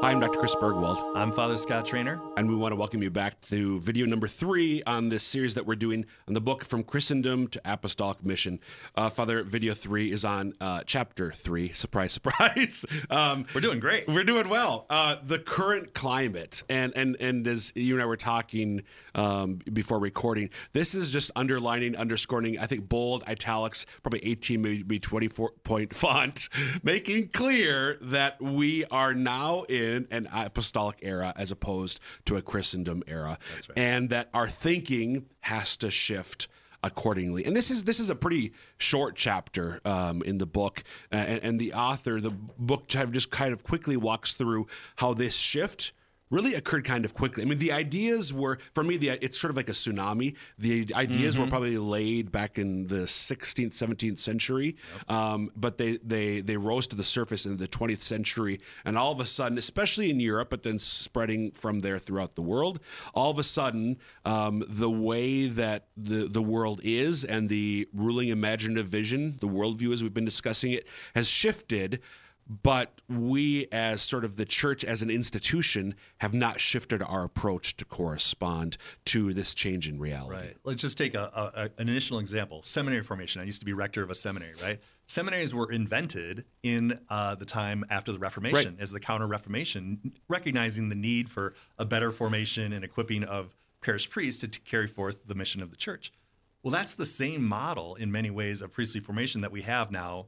Hi, I'm Dr. Chris Bergwald. I'm Father Scott Trainer. And we want to welcome you back to video number 3 on this series that we're doing on the book From Christendom to Apostolic Mission. Father, video 3 is on chapter 3. Surprise, surprise. We're doing great. We're doing well. The current climate, and as you and I were talking before recording, this is just underscoring, I think, bold, italics, probably 18, maybe 24-point font, making clear that we are now in an apostolic era as opposed to a Christendom era. That's right. And that our thinking has to shift accordingly. And this is a pretty short chapter in the book, and the author, the book just kind of quickly walks through how this shift really occurred kind of quickly. I mean, the ideas were, for me, it's sort of like a tsunami. The ideas were probably laid back in the 16th, 17th century, but they rose to the surface in the 20th century, and all of a sudden, especially in Europe, but then spreading from there throughout the world, all of a sudden, the way that the world is and the ruling imaginative vision, the worldview as we've been discussing it, has shifted. But we, as sort of the church as an institution, have not shifted our approach to correspond to this change in reality. Right. Let's just take an initial example. Seminary formation. I used to be rector of a seminary, right? Seminaries were invented in the time after the Reformation, as the Counter-Reformation, recognizing the need for a better formation and equipping of parish priests to carry forth the mission of the church. Well, that's the same model in many ways of priestly formation that we have now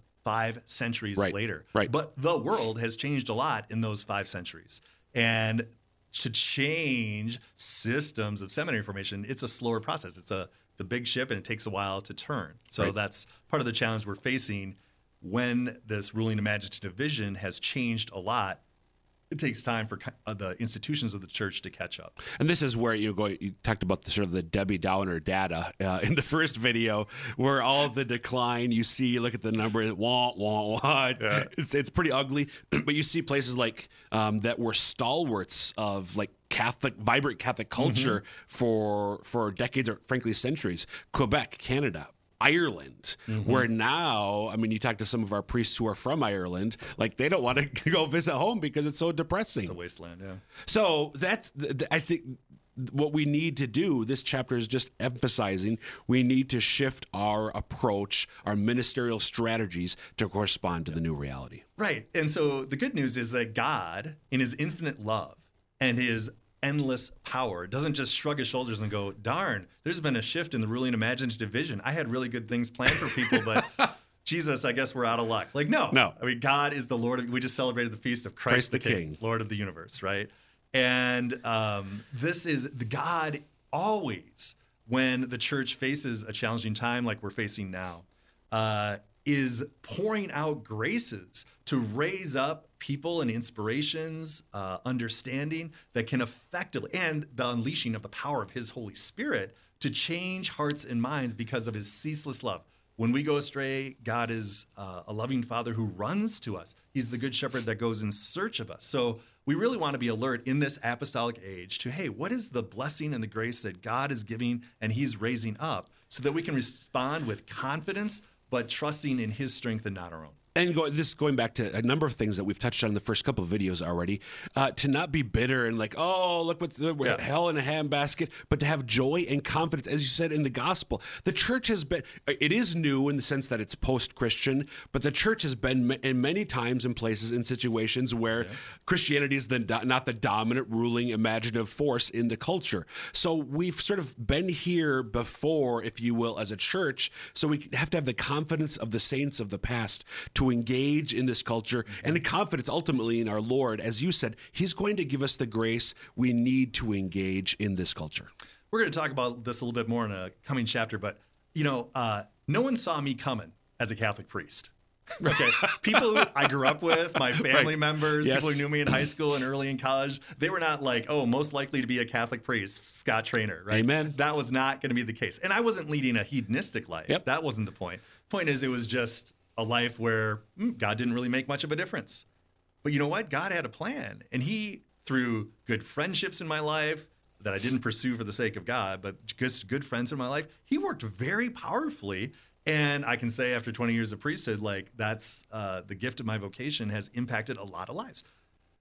5 centuries later. Right. But the world has changed a lot in those 5 centuries. And to change systems of seminary formation, it's a slower process. It's a big ship, and it takes a while to turn. So that's part of the challenge we're facing when this ruling imaginative vision has changed a lot. It takes time for the institutions of the church to catch up. And this is where you talked about the Debbie Downer data in the first video, where all of the decline, you look at the number, wah, wah, wah. Yeah. It's pretty ugly. But you see places like that were stalwarts of like vibrant Catholic culture for decades or frankly centuries. Quebec, Canada, Ireland, where now, I mean, you talk to some of our priests who are from Ireland, like they don't want to go visit home because it's so depressing. It's a wasteland, yeah. So that's, I think, what we need to do. This chapter is just emphasizing we need to shift our approach, our ministerial strategies to correspond to the new reality. Right. And so the good news is that God, in his infinite love and his endless power, doesn't just shrug his shoulders and go, darn, there's been a shift in the ruling imaginative vision. I had really good things planned for people, but Jesus, I guess we're out of luck. Like, no. I mean, God is the Lord. We just celebrated the feast of Christ the King, Lord of the universe, right? And this is the God always, when the church faces a challenging time like we're facing now, is pouring out graces to raise up people and inspirations, understanding that can effectively, and the unleashing of the power of his Holy Spirit to change hearts and minds because of his ceaseless love. When we go astray, God is a loving Father who runs to us. He's the good shepherd that goes in search of us. So we really want to be alert in this apostolic age to, hey, what is the blessing and the grace that God is giving and he's raising up so that we can respond with confidence, but trusting in his strength and not our own. And going back to a number of things that we've touched on in the first couple of videos already, to not be bitter and like, oh, look what's hell in a handbasket, but to have joy and confidence, as you said, in the gospel. The church has been, it is new in the sense that it's post-Christian, but the church has been in many times and places in situations where Christianity is not the dominant ruling imaginative force in the culture. So we've sort of been here before, if you will, as a church. So we have to have the confidence of the saints of the past to engage in this culture and the confidence ultimately in our Lord. As you said, he's going to give us the grace we need to engage in this culture. We're going to talk about this a little bit more in a coming chapter, but no one saw me coming as a Catholic priest. Okay, people who I grew up with, my family members, people who knew me in high school and early in college, they were not like, oh, most likely to be a Catholic priest, Scott Trainer, right? Amen. That was not going to be the case. And I wasn't leading a hedonistic life. That wasn't the point. Point is, it was just a life where God didn't really make much of a difference. But you know what? God had a plan. And he, through good friendships in my life that I didn't pursue for the sake of God, but just good friends in my life, he worked very powerfully. And I can say after 20 years of priesthood, like that's the gift of my vocation has impacted a lot of lives.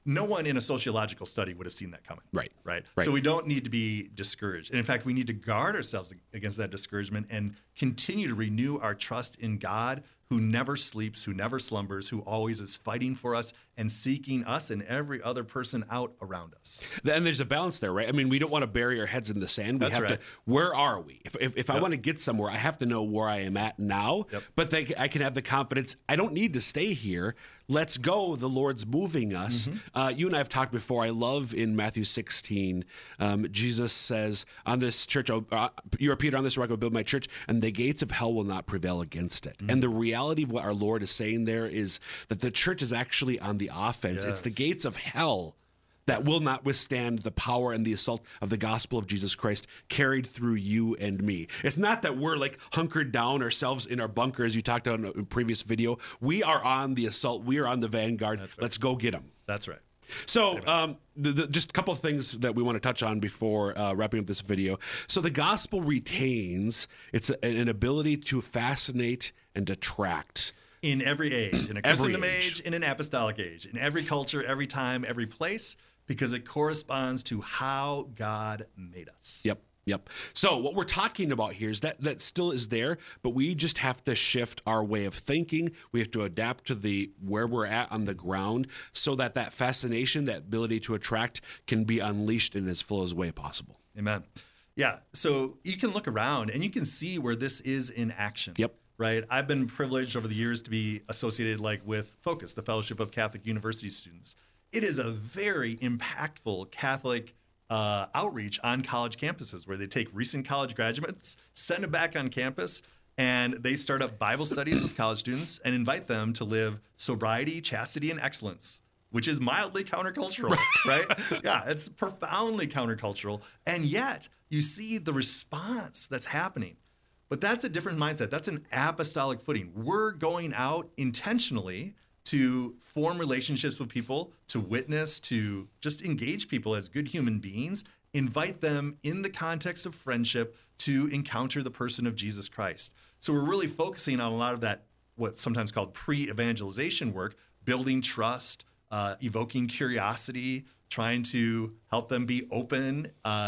no one in a sociological study would have seen that coming. Right. Right. Right. So we don't need to be discouraged. And in fact, we need to guard ourselves against that discouragement and continue to renew our trust in God, who never sleeps, who never slumbers, who always is fighting for us and seeking us and every other person out around us. And there's a balance there, right? I mean, we don't want to bury our heads in the sand. We That's have right. to, where are we? If I want to get somewhere, I have to know where I am at now, but I can have the confidence, I don't need to stay here. Let's go. The Lord's moving us. You and I have talked before. I love in Matthew 16, Jesus says, on this church, you are Peter, on this rock I will build my church, and the gates of hell will not prevail against it. And the reality of what our Lord is saying there is that the church is actually on the offense. It's the gates of hell that will not withstand the power and the assault of the gospel of Jesus Christ carried through you and me. It's not that we're like hunkered down ourselves in our bunker, as you talked about in a previous video. We are on the assault. We are on the vanguard. Right. Let's go get them. That's right. So just a couple of things that we want to touch on before wrapping up this video. So the gospel retains an ability to fascinate and attract. In every age, in a Christendom age, in an apostolic age, in every culture, every time, every place, because it corresponds to how God made us. Yep. So what we're talking about here is that still is there, but we just have to shift our way of thinking. We have to adapt to where we're at on the ground so that fascination, that ability to attract, can be unleashed in as full as way possible. Amen. Yeah. So you can look around and you can see where this is in action. Yep. Right. I've been privileged over the years to be associated with Focus, the Fellowship of Catholic University Students. It is a very impactful Catholic outreach on college campuses where they take recent college graduates, send them back on campus, and they start up Bible studies with college students and invite them to live sobriety, chastity, and excellence, which is mildly countercultural, right? Yeah, it's profoundly countercultural. And yet you see the response that's happening. But that's a different mindset. That's an apostolic footing. We're going out intentionally to form relationships with people, to witness, to just engage people as good human beings, invite them in the context of friendship to encounter the person of Jesus Christ. So we're really focusing on a lot of that, what's sometimes called pre-evangelization work, building trust, evoking curiosity, trying to help them be open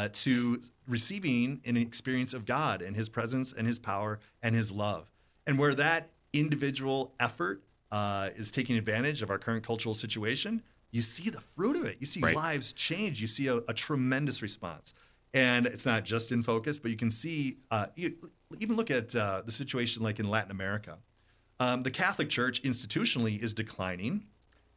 to receiving an experience of God and his presence and his power and his love. And where that individual effort is taking advantage of our current cultural situation, you see the fruit of it. You see lives change. You see a tremendous response. And it's not just in Focus, but you can see, even look at the situation like in Latin America. The Catholic Church institutionally is declining,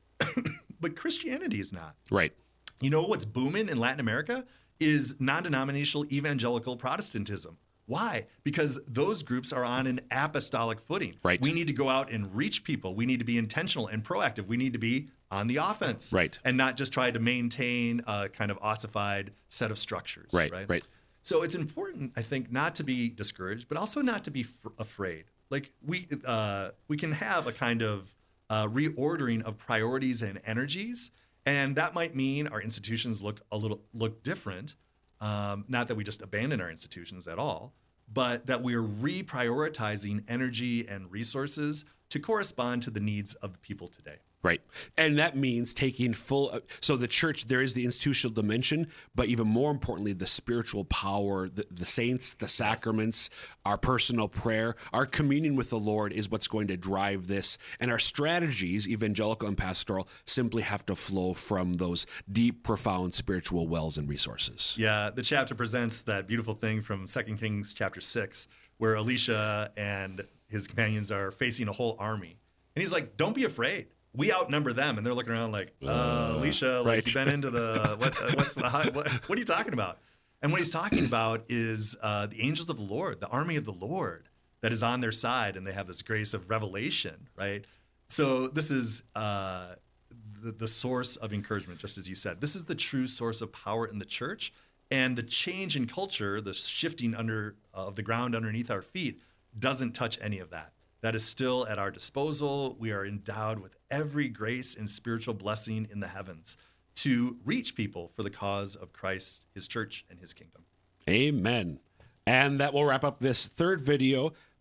but Christianity is not. Right. You know what's booming in Latin America is non-denominational evangelical Protestantism. Why? Because those groups are on an apostolic footing. Right. We need to go out and reach people. We need to be intentional and proactive. We need to be on the offense. Right. And not just try to maintain a kind of ossified set of structures. Right. So it's important, I think, not to be discouraged, but also not to be afraid. Like we can have a kind of reordering of priorities and energies. And that might mean our institutions look different. Not that we just abandon our institutions at all, but that we're reprioritizing energy and resources to correspond to the needs of the people today. Right. And that means taking so the church, there is the institutional dimension, but even more importantly, the spiritual power, the saints, the sacraments, our personal prayer, our communion with the Lord is what's going to drive this. And our strategies, evangelical and pastoral, simply have to flow from those deep, profound spiritual wells and resources. Yeah, the chapter presents that beautiful thing from 2 Kings chapter 6, where Elisha and his companions are facing a whole army. And he's like, don't be afraid. We outnumber them. And they're looking around like, Elisha, you've been into the, what are you talking about? And what he's talking about is the angels of the Lord, the army of the Lord that is on their side. And they have this grace of revelation, right? So this is the source of encouragement, just as you said. This is the true source of power in the church. And the change in culture, the shifting of the ground underneath our feet, doesn't touch any of that. That is still at our disposal. We are endowed with every grace and spiritual blessing in the heavens to reach people for the cause of Christ, his church, and his kingdom. Amen. And that will wrap up this third video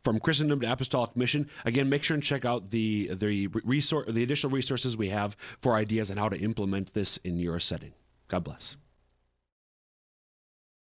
From Christendom to Apostolic Mission. Again, make sure and check out the additional resources we have for ideas on how to implement this in your setting. God bless.